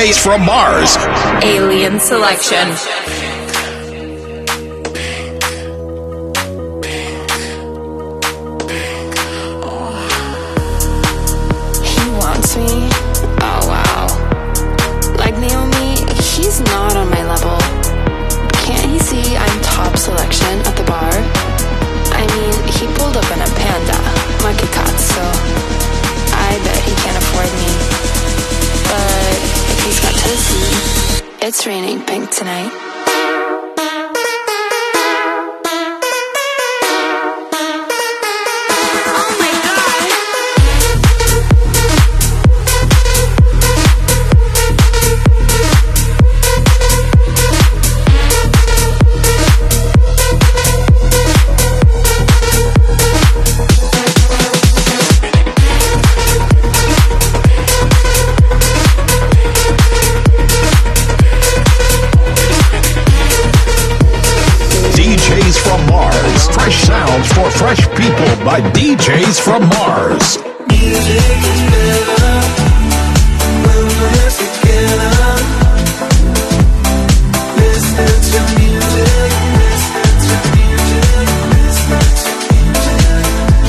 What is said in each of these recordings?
DJs from Mars. Alien Selection. He wants me. Oh wow. Like Naomi, he's not on my level. Can't he see I'm top selection at the bar? I mean, he pulled up in a Panda, monkey cat, so I bet he can't afford me. But if he's got to see, it's raining pink tonight. For fresh people by DJs from Mars. Music is better when we're together. Listen to music, listen to music, listen to music.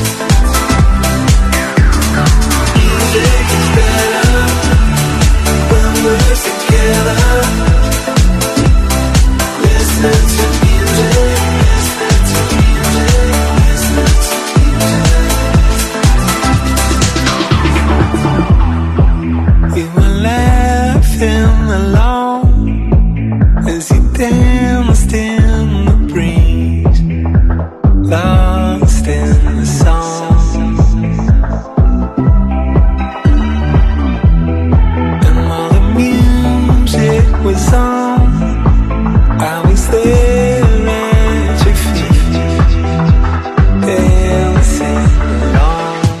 Music is better when we're together. Listen to music, listen to music. We were laughing along as you danced in the breeze, lost in the song. And while the music was on, I was there at your feet, dancing along.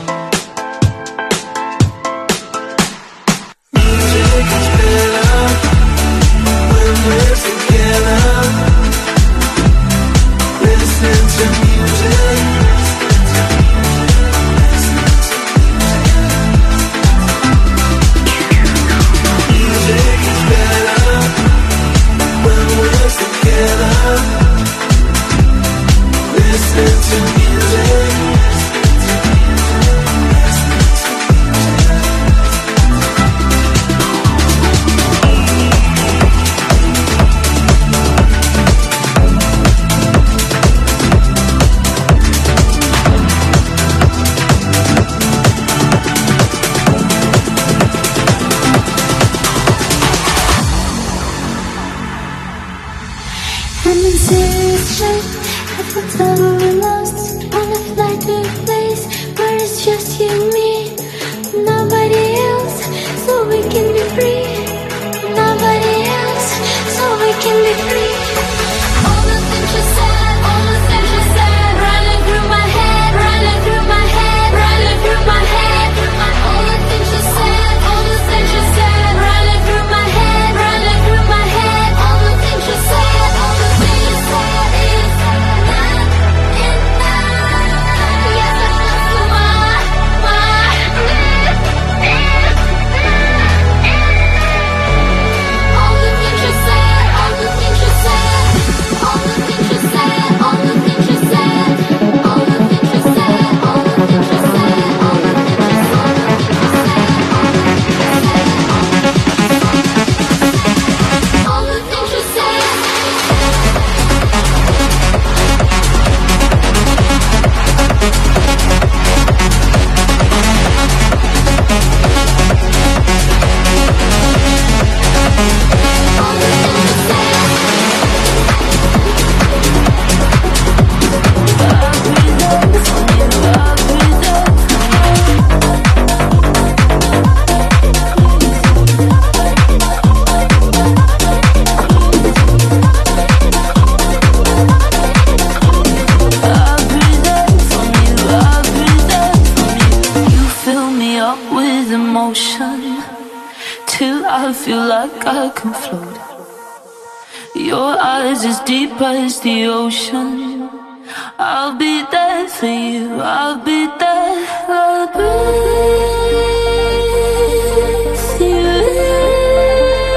Your eyes as deep as the ocean. I'll be there for you. I'll be there. I'll breathe you in.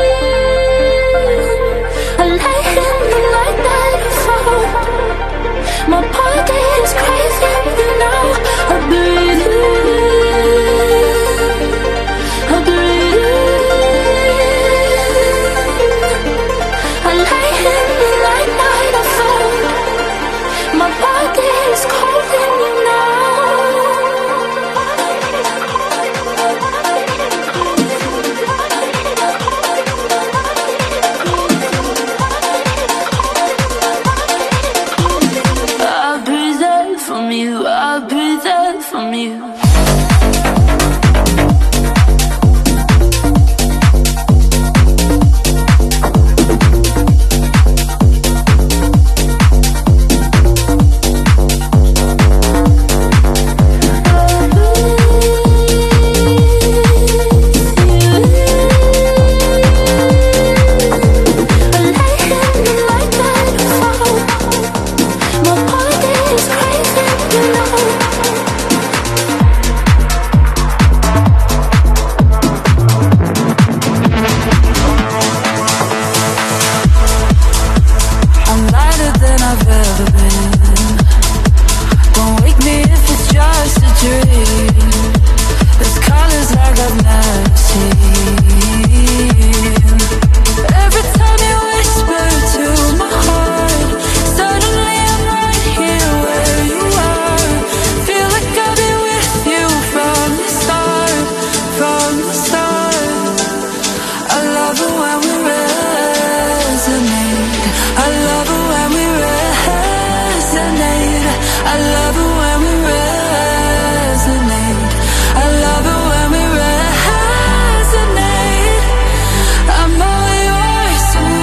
I love it when we resonate. I love it when we resonate. I'm all yours.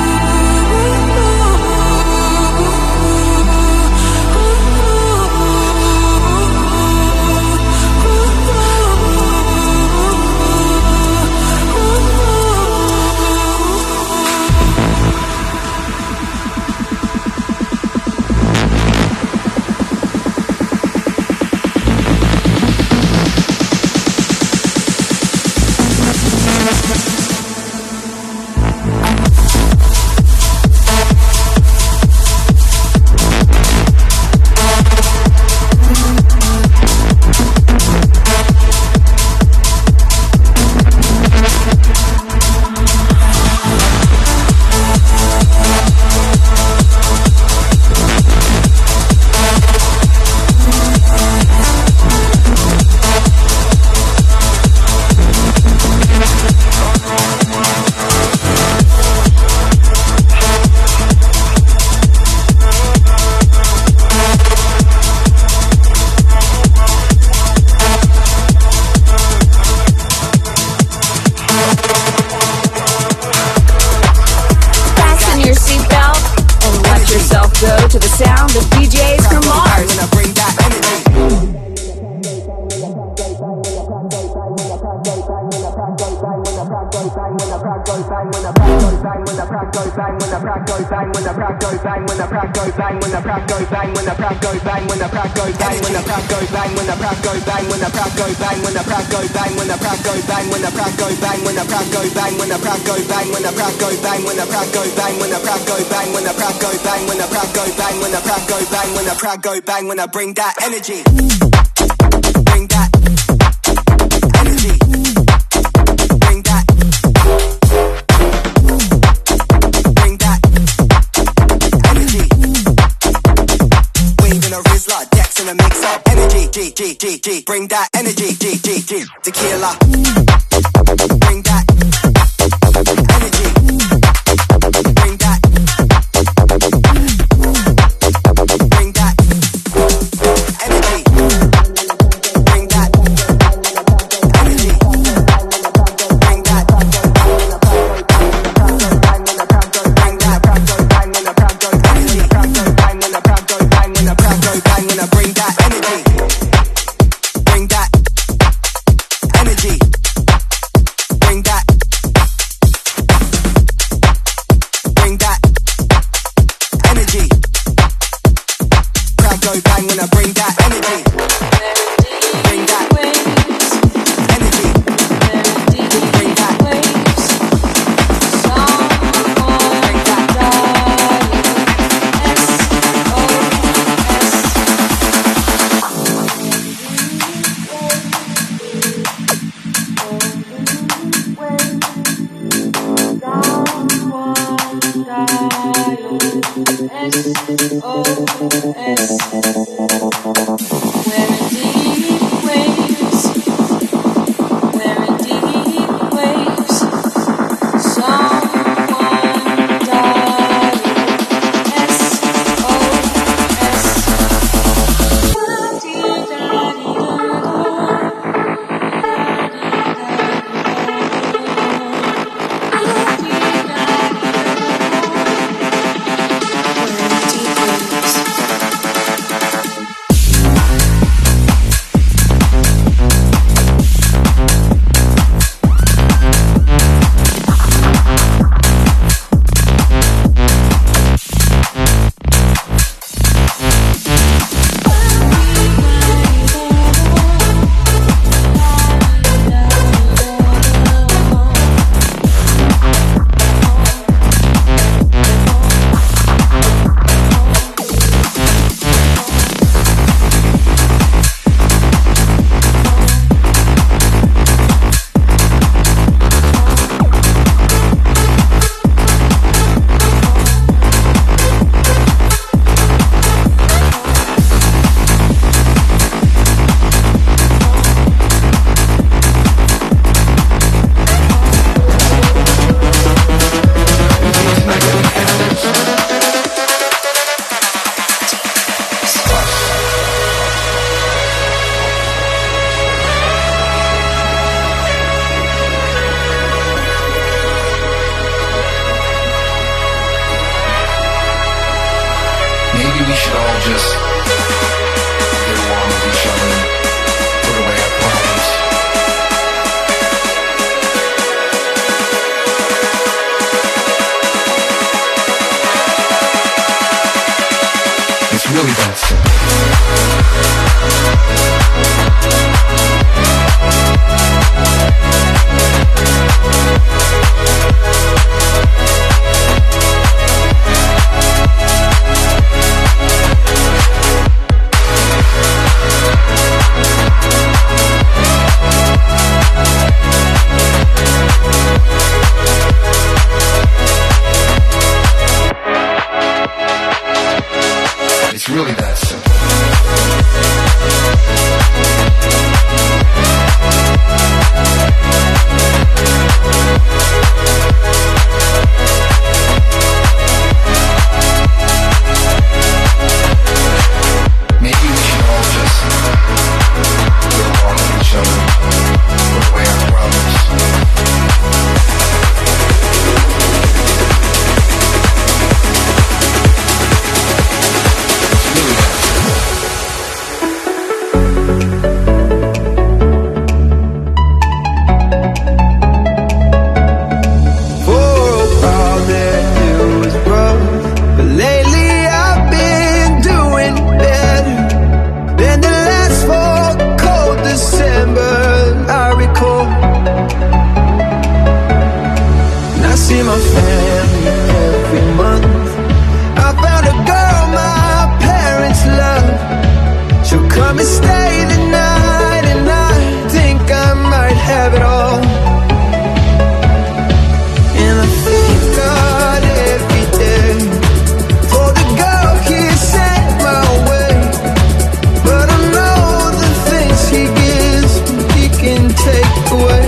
Go bang when I bring that energy. Bring that energy. Bring that. Bring that energy. Waving a Rizla, Dex in a mix up energy. G G G G. Bring that energy. G G G. Tequila. Bring that energy. Bring that. should all just get along with each other and put away our problems. It's really that simple. It's really that simple. Maybe we should all just get along with each other, put away our problems. See my family every month. I found a girl my parents love. She'll come and stay the night, and I think I might have it all. And I thank God every day for the girl He sent my way. But I know the things He gives He can take away.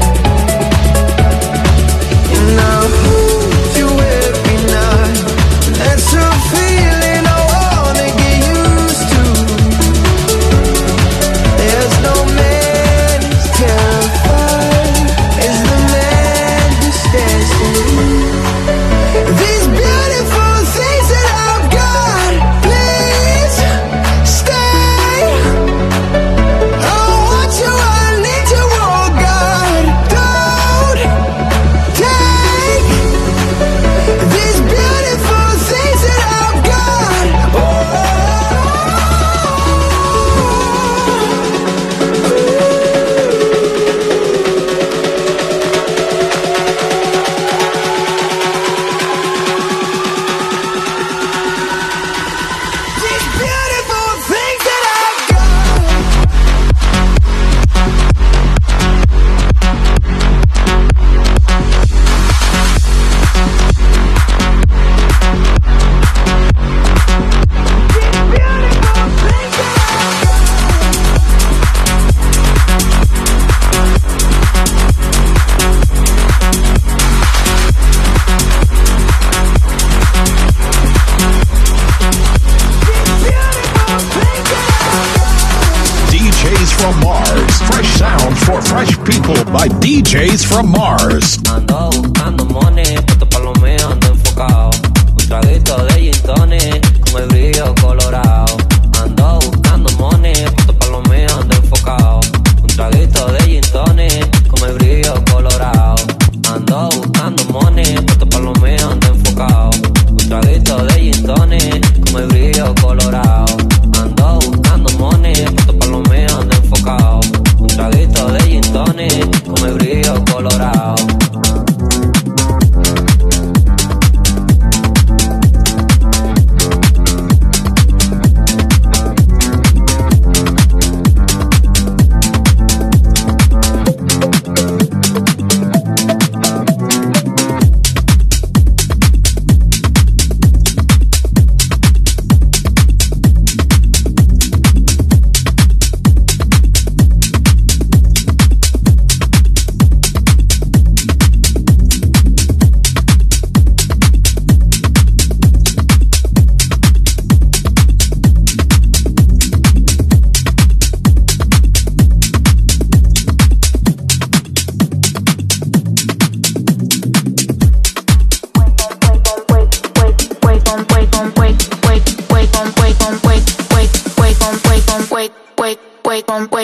By DJs from Mars. Ando buscando money, puesto pa' lo mío, ando enfocado. Un traguito de gin tonic, con el brillo colorado. Ando buscando money, puesto pa' lo mío, ando enfocado. Un traguito de gin tonic, con el brillo colorado. Ando buscando money, puesto pa' lo mío, ando enfocado. Un traguito de gin tonic, con el brillo colorado. Ando buscando money, puesto pa' lo mío, ando enfocado. Un traguito de gin tonic, con el brillo colorado.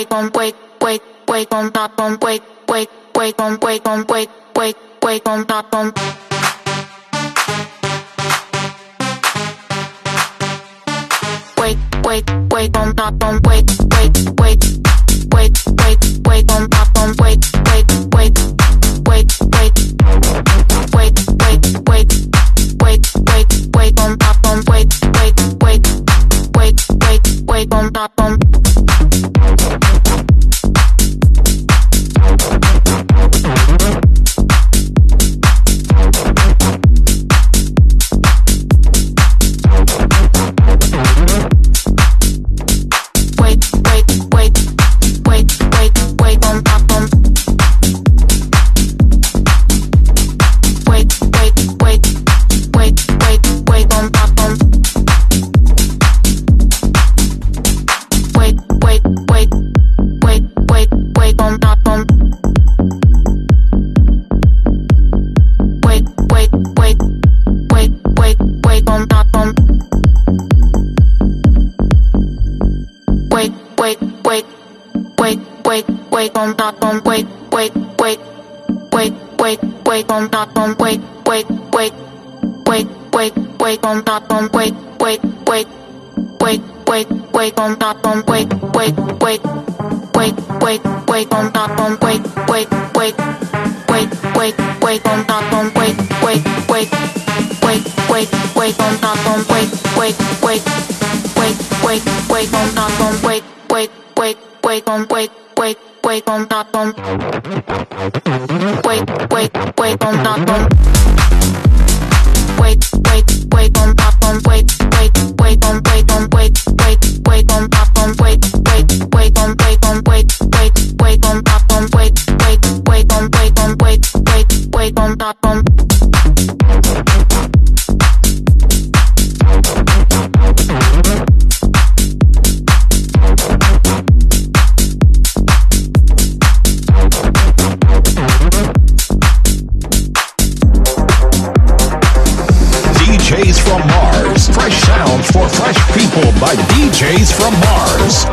DJs from Mars. Fresh sounds for fresh people by DJs from Mars.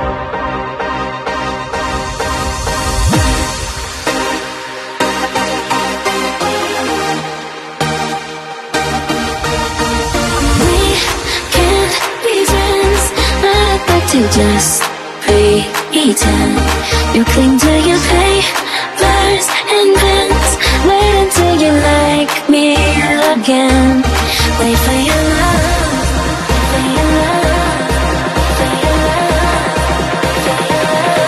To just pretend you cling to your favors and bends. Wait until you like me again. Wait for your love, for your love, for your love, for your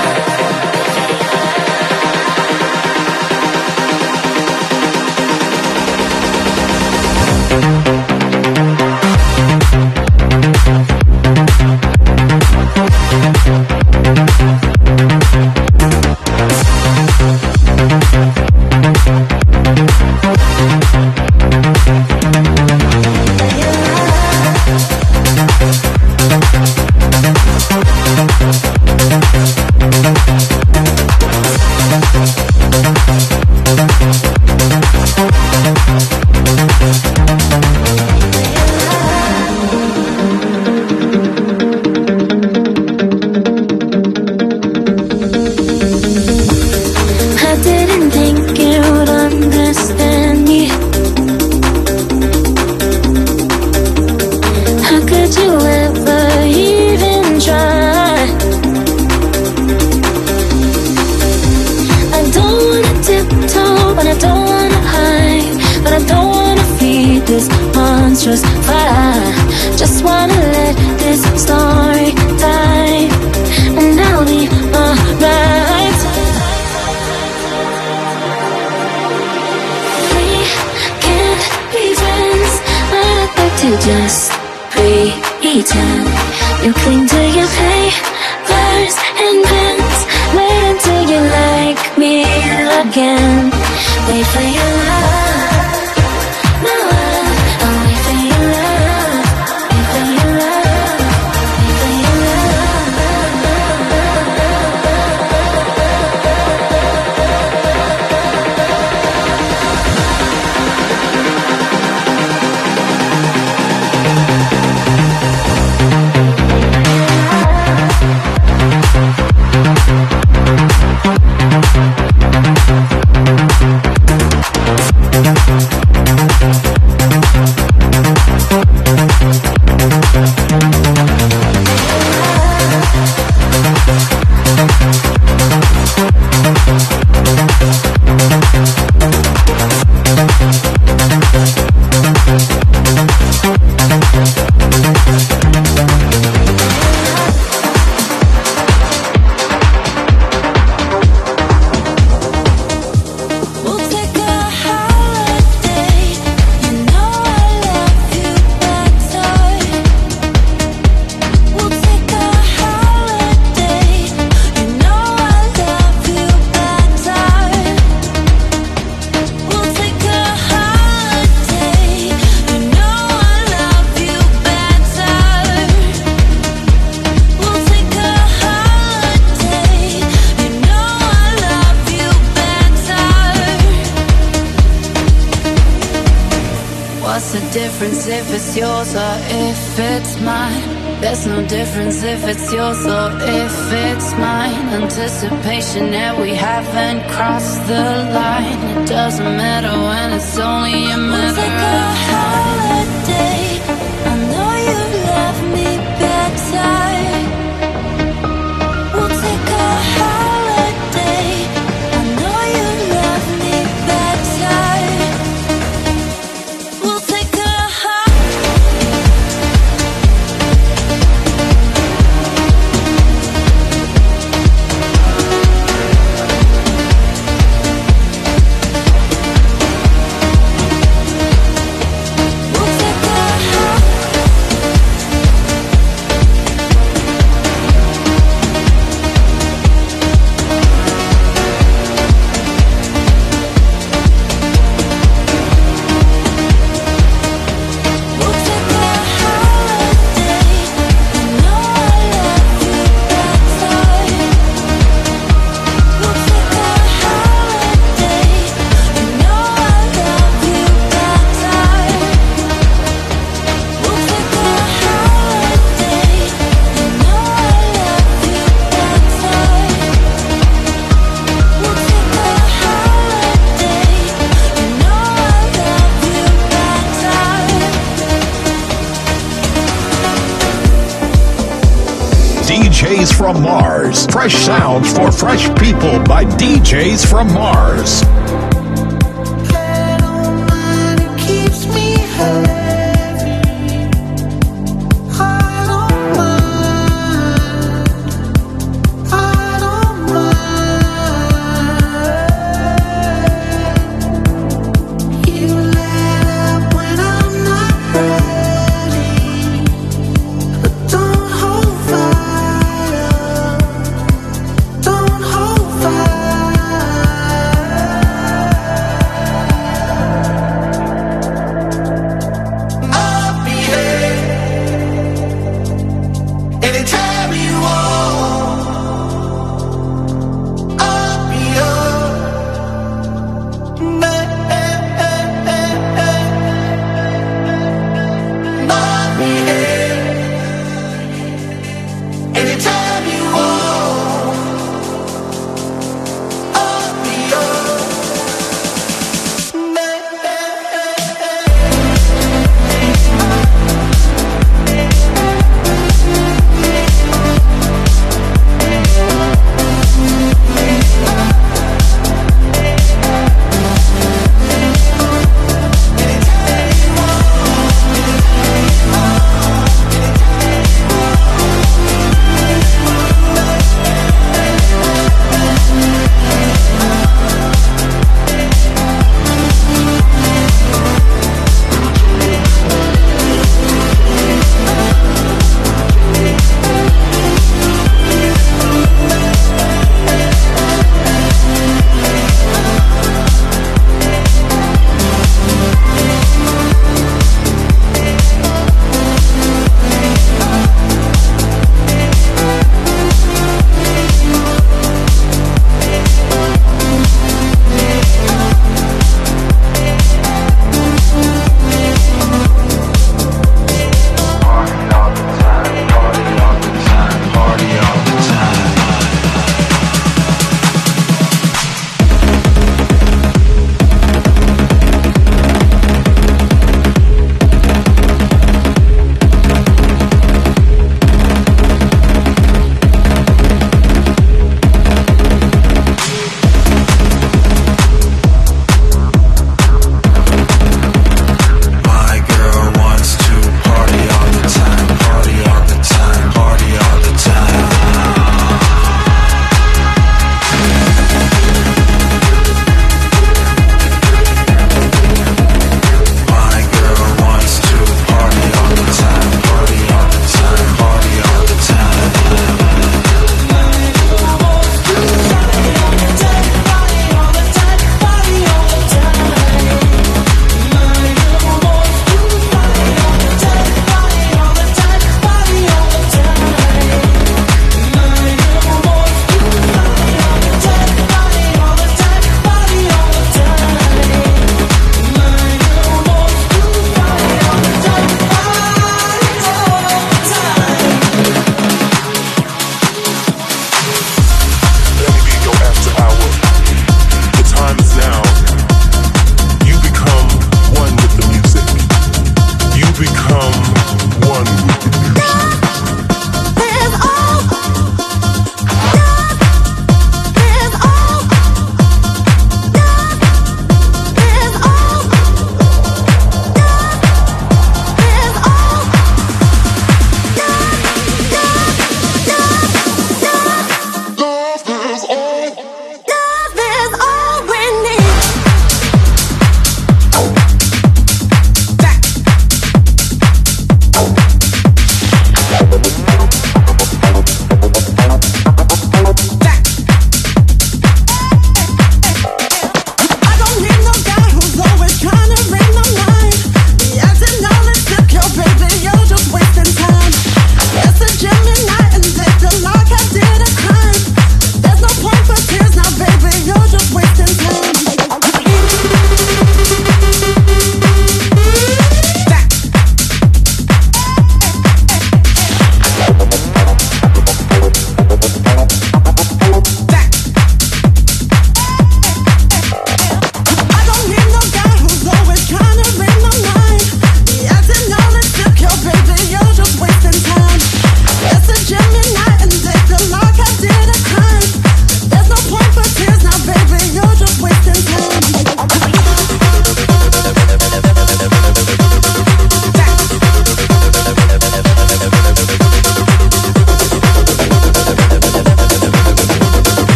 just wanna let this story die, and I'll be alright. We can't be friends, I'd like to just pretend you cling to your favors and bends. Wait until you like me again. Wait for your love. difference if it's yours or if it's mine. There's no difference if it's yours or if it's mine. Anticipation that we haven't crossed the line. It doesn't matter when it's only a matter. We'll take a holiday. I know you've left me better. We'll take a holiday. I know you've left me better. We'll take a DJs from Mars. Fresh sounds for fresh people by DJs from Mars. Don't hold fire.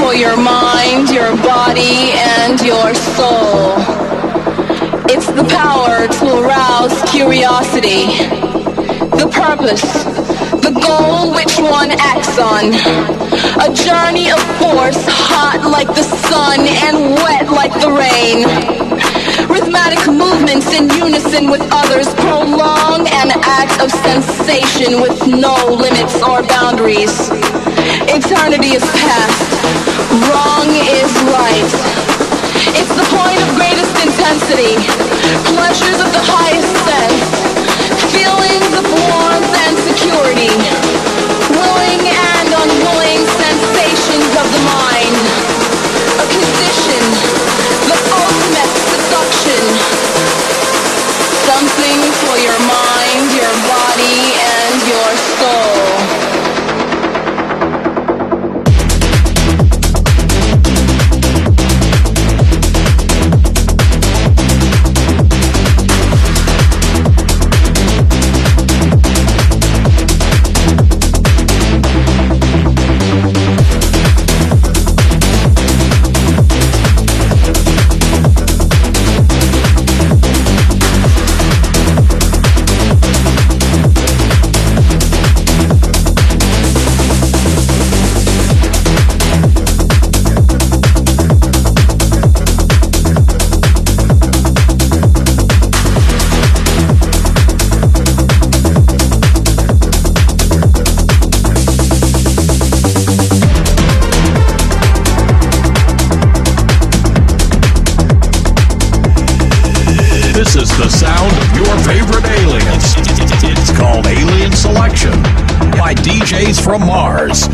for your mind, your body, and your soul. It's the power to arouse curiosity, the purpose, the goal which one acts on. A journey of force, hot like the sun and wet like the rain. Rhythmic movements in unison with others prolong an act of sensation with no limits or boundaries. Eternity is past, wrong is right. It's the point of greatest intensity, pleasures of the highest sense, feelings of warmth and security, willing and unwilling sensations of the mind, a condition, the ultimate seduction, something for your mind, your body, and your soul. This is the sound of your favorite aliens. It's called Alien Selection by DJs from Mars.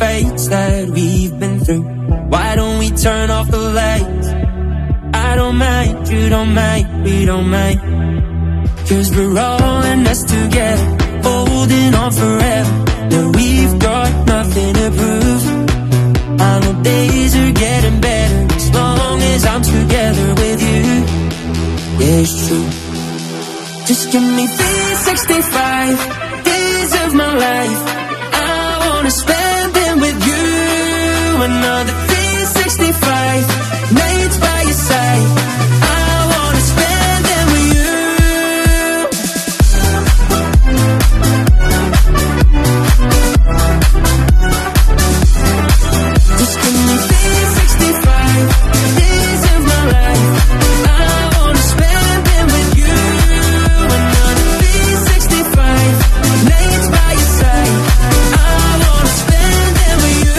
fates that we've been through. Why don't we turn off the lights? I don't mind, you don't mind, we don't mind. 'Cause we're all in this together, holding on forever. Now we've got nothing to prove. I know days are getting better as long as I'm together with you. Yeah, it's true. Just give me 365 days of my life. I wanna spend them with you. Another 365 nights by your side. I wanna spend them with you. Just give me 365 days of my life. I wanna spend them with you. Another 365 nights by your side. I wanna spend them with you.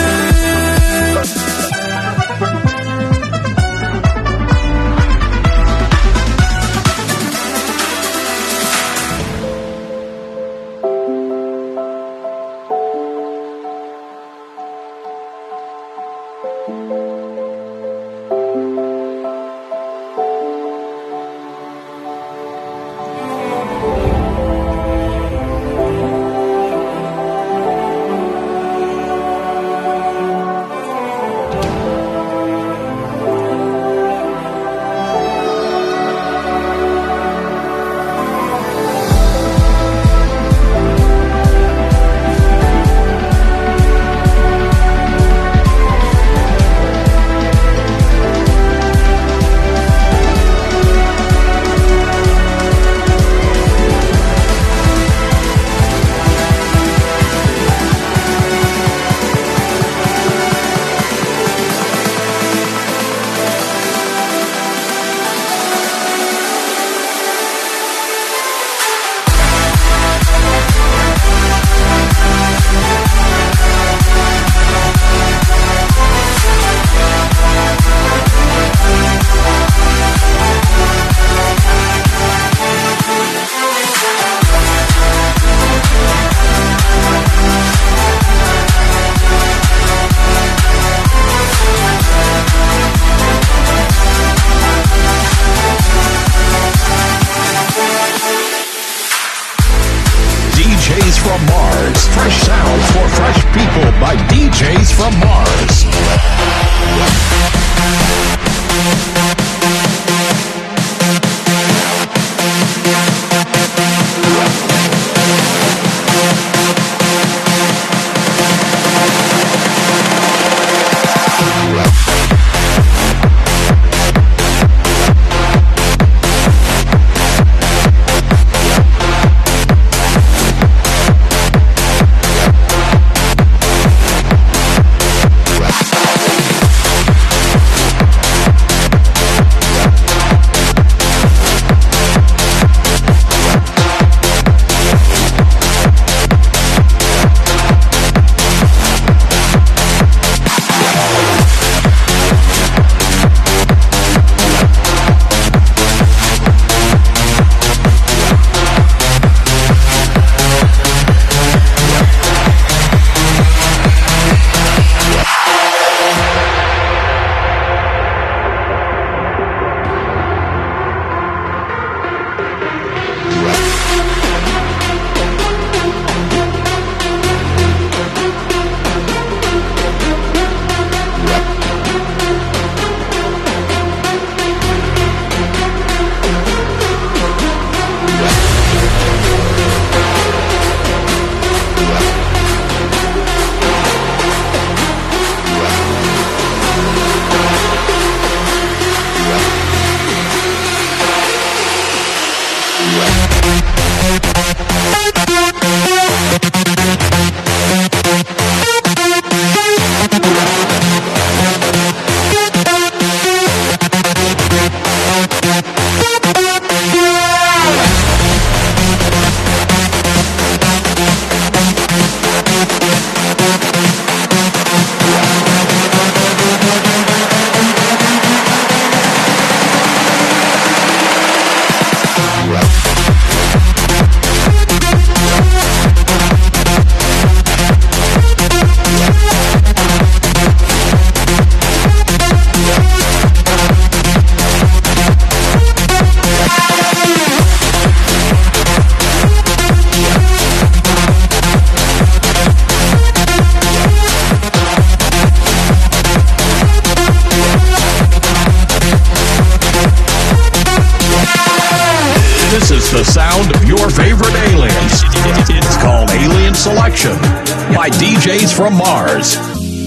the sound of your favorite aliens. It's called Alien Selection by DJs from Mars.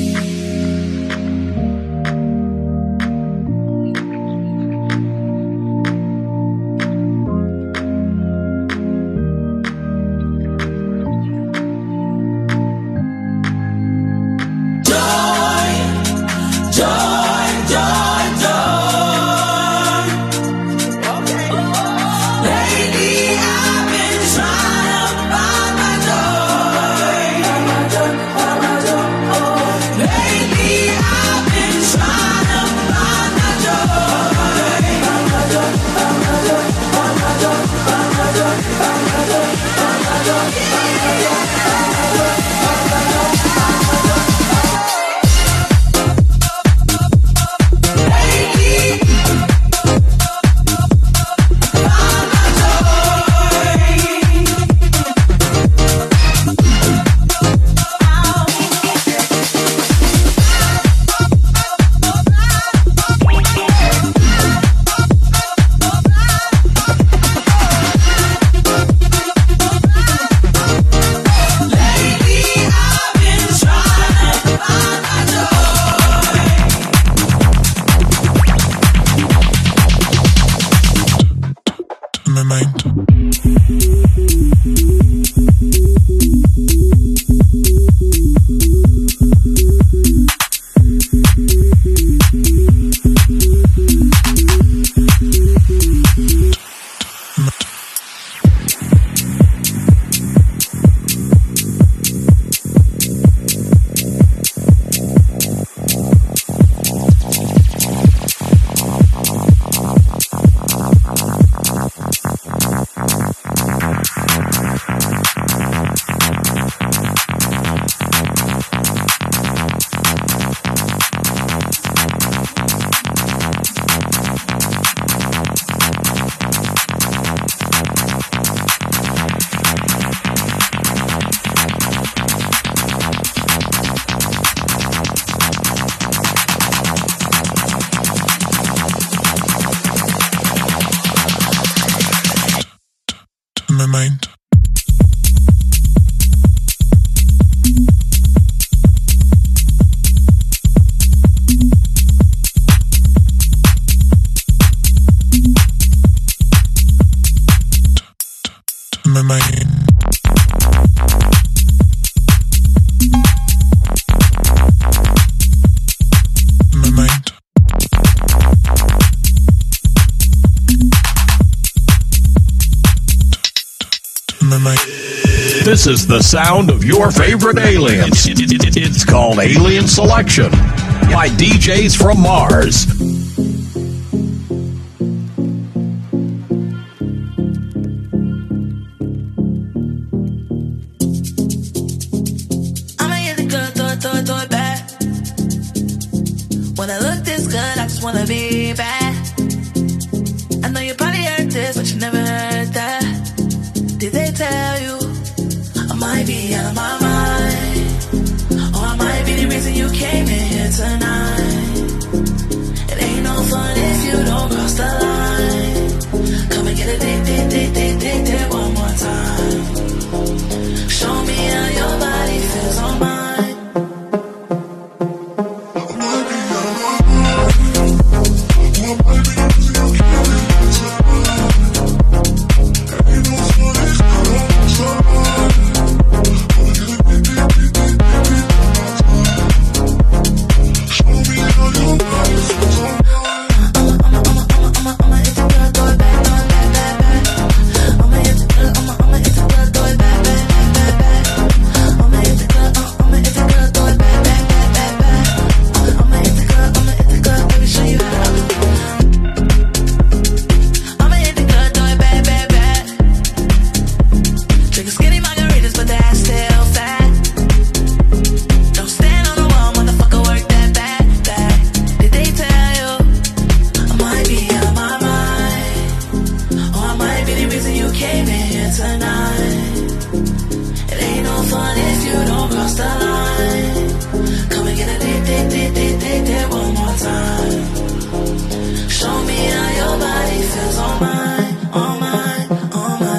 This is the sound of your favorite aliens. It's called Alien Selection by DJs from Mars. I'ma hit the good, throw it back. When I look this good, I just wanna be bad. I know you probably heard this, but you never heard that. Did they tell you? I might be out of my mind, or I might be the reason you came in here tonight. It ain't no fun if you don't cross the line. Come and get a date one more time. Show me how your body feels on mine. Show me how your body feels on mine, on mine, on mine.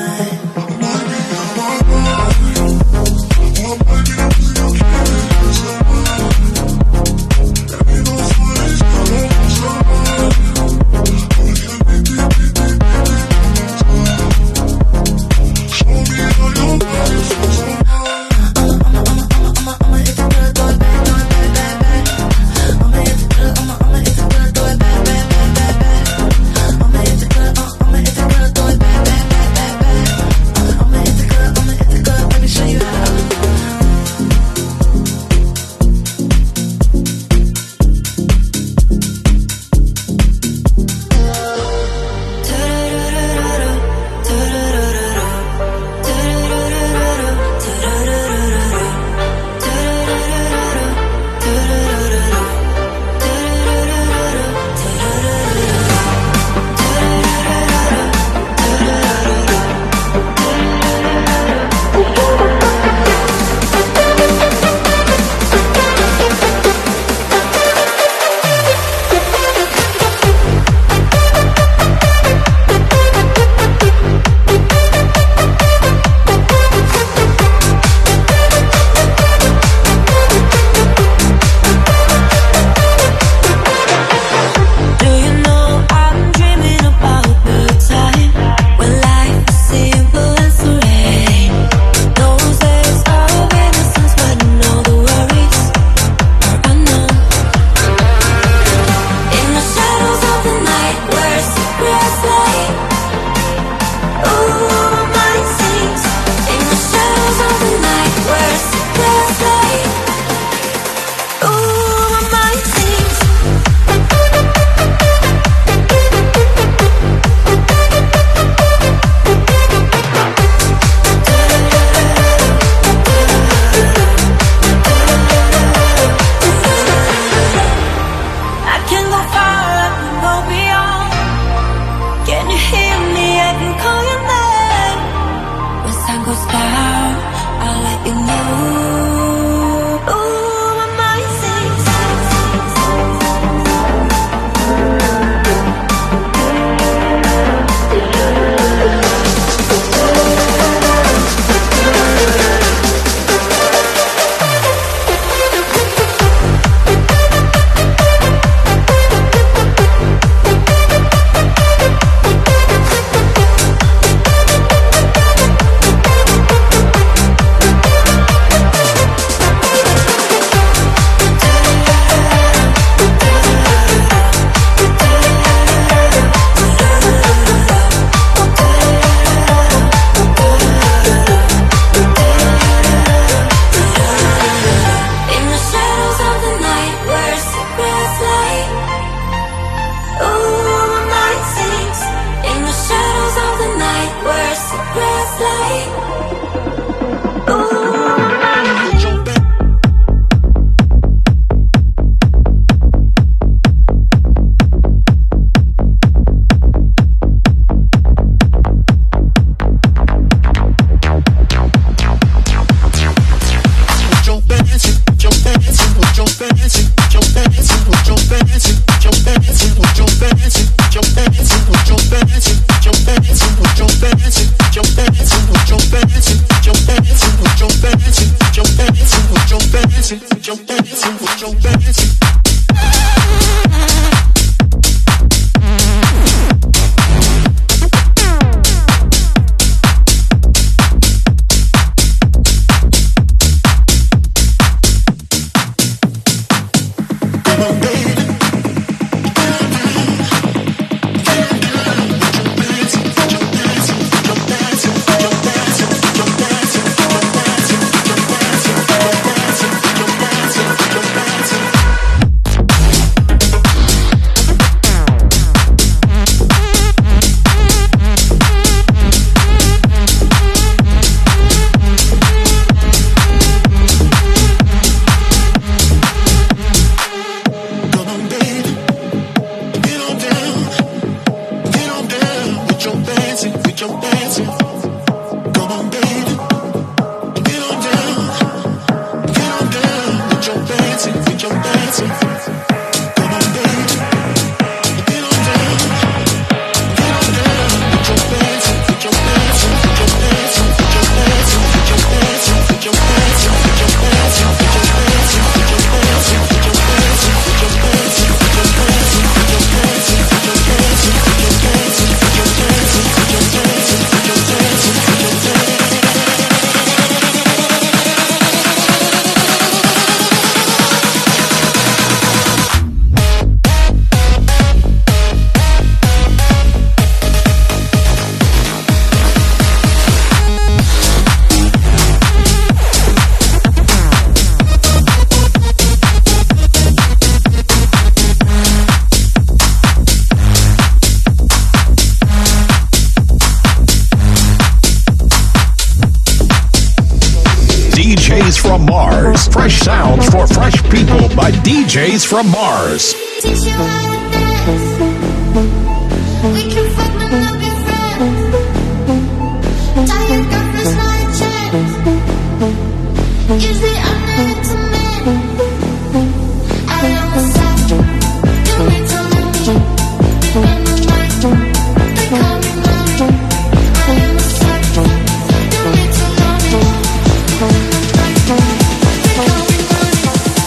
DJs from Mars. Teach you how to dance. We can fuck but not be friends. Tell your girlfriend's not a chance. Usually I'm not into men. I am a side. You need to know me. I'm a night. They call me mommy. I am a side. You need to know me. I'm a night. They call me mommy.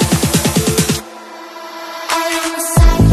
I am a side.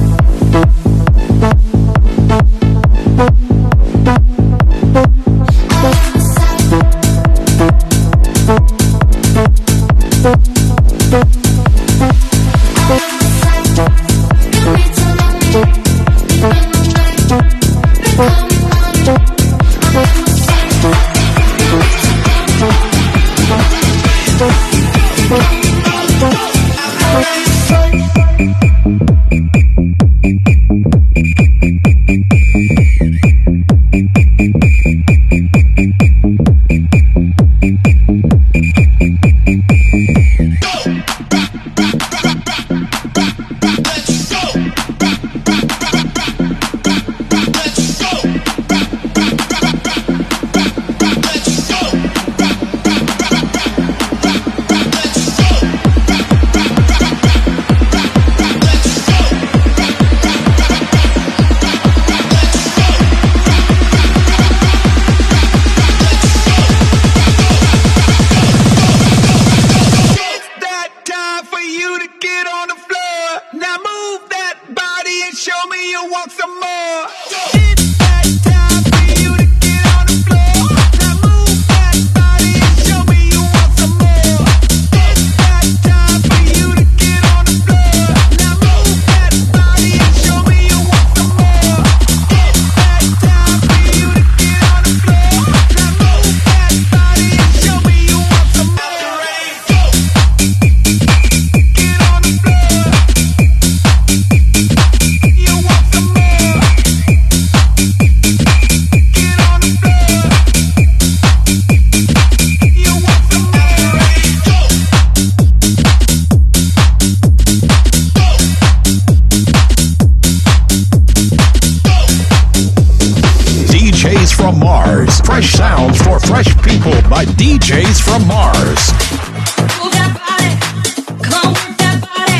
from Mars. Fresh sounds for fresh people by DJs from Mars. Move that body, come work that body.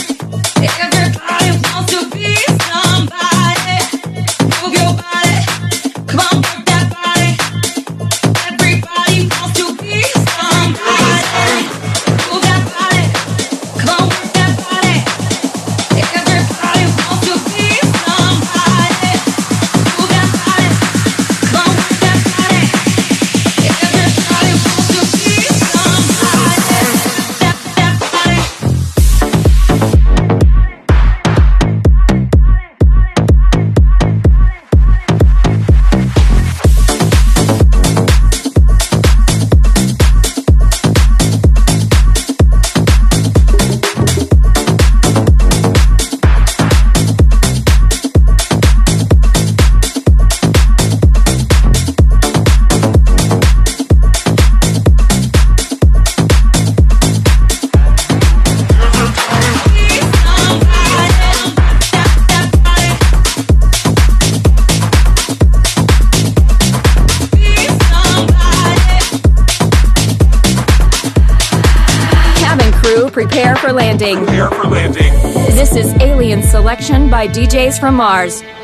Everybody wants to be somebody. Move your body, come on, work that body. Everybody wants to be somebody. Move that body, come on, work that body. Everybody wants to be somebody. Move that body, come on, work that body. Everybody wants to be somebody. That body. Cabin crew, prepare for landing. Prepare for landing. This is Alien Selection by DJs from Mars.